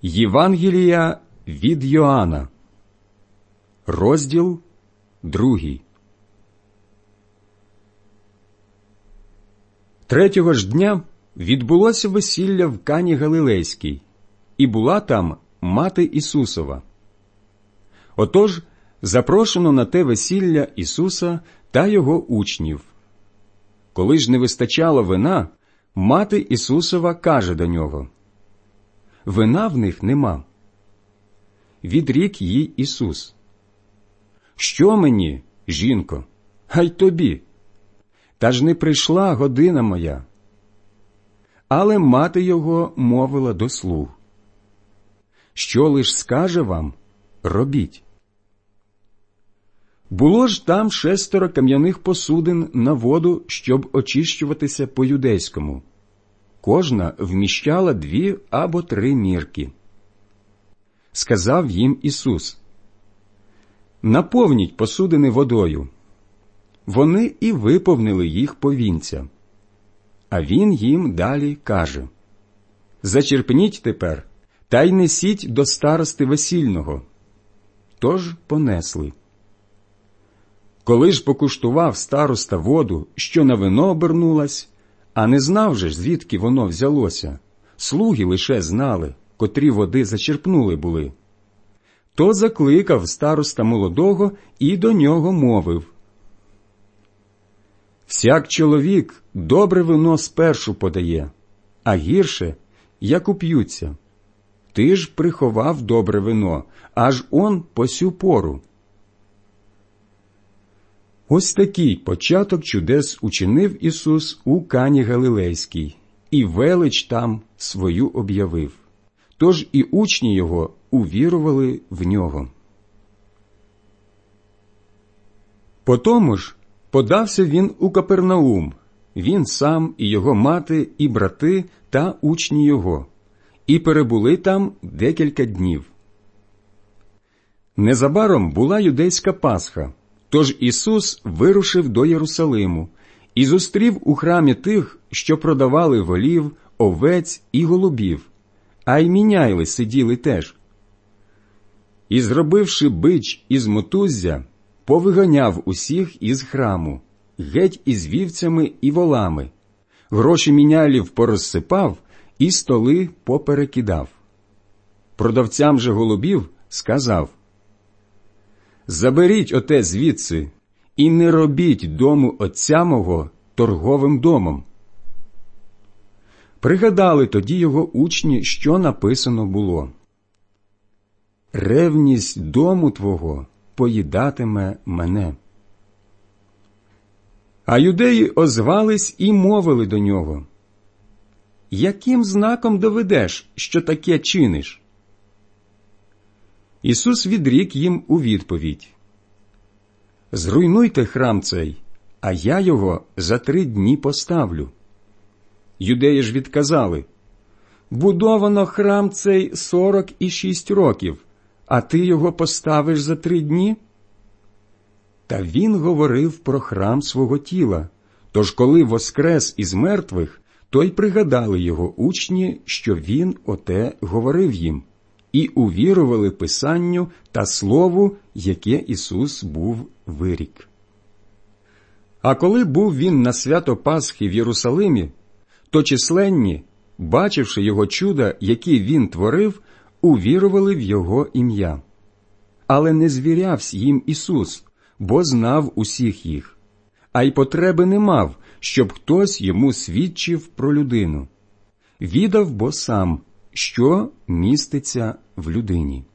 Євангелія від Йоанна, розділ 2. Третього ж дня відбулося весілля в Кані Галилейській, і була там мати Ісусова. Отож, запрошено на те весілля Ісуса та його учнів. Коли ж не вистачало вина, мати Ісусова каже до нього: «Вина в них нема». Відрік їй Ісус: «Що мені, жінко, а й тобі? Та ж не прийшла година моя». Але мати його мовила до слуг: «Що лиш скаже вам, робіть». Було ж там 6 кам'яних посудин на воду, щоб очищуватися по-юдейському. Кожна вміщала 2 або 3 мірки. Сказав їм Ісус: «Наповніть посудини водою». Вони і виповнили їх повінця. А він їм далі каже: «Зачерпніть тепер, та й несіть до старости весільного». Тож понесли. Коли ж покуштував староста воду, що на вино обернулась, а не знав же, звідки воно взялося, слуги лише знали, котрі води зачерпнули були, то закликав староста молодого і до нього мовив: «Всяк чоловік добре вино спершу подає, а гірше, як уп'ються. Ти ж приховав добре вино, аж он по сю пору». Ось такий початок чудес учинив Ісус у Кані Галилейській, і велич там свою об'явив. Тож і учні Його увірували в Нього. Потому ж подався він у Капернаум, він сам і його мати, і брати, та учні Його, і перебули там декілька днів. Незабаром була юдейська Пасха. Тож Ісус вирушив до Єрусалиму і зустрів у храмі тих, що продавали волів, овець і голубів, а й міняйли сиділи теж. І, зробивши бич із мотуззя, повиганяв усіх із храму, геть із вівцями і волами, гроші міняйлів порозсипав і столи поперекидав. Продавцям же голубів сказав: «Заберіть оте звідси, і не робіть дому отця мого торговим домом». Пригадали тоді його учні, що написано було: «Ревність дому твого поїдатиме мене». А юдеї озвались і мовили до нього: «Яким знаком доведеш, що таке чиниш?» Ісус відрік їм у відповідь: «Зруйнуйте храм цей, а я його за 3 дні поставлю». Юдеї ж відказали: «Будовано храм цей 46 років, а ти його поставиш за 3 дні?» Та він говорив про храм свого тіла, тож коли воскрес із мертвих, то й пригадали його учні, що він оте говорив їм, і увірували Писанню та Слову, яке Ісус був вирік. А коли був він на свято Пасхи в Єрусалимі, то численні, бачивши його чуда, які він творив, увірували в його ім'я. Але не звірявсь їм Ісус, бо знав усіх їх, а й потреби не мав, щоб хтось йому свідчив про людину. Відав бо сам, що міститься в людині.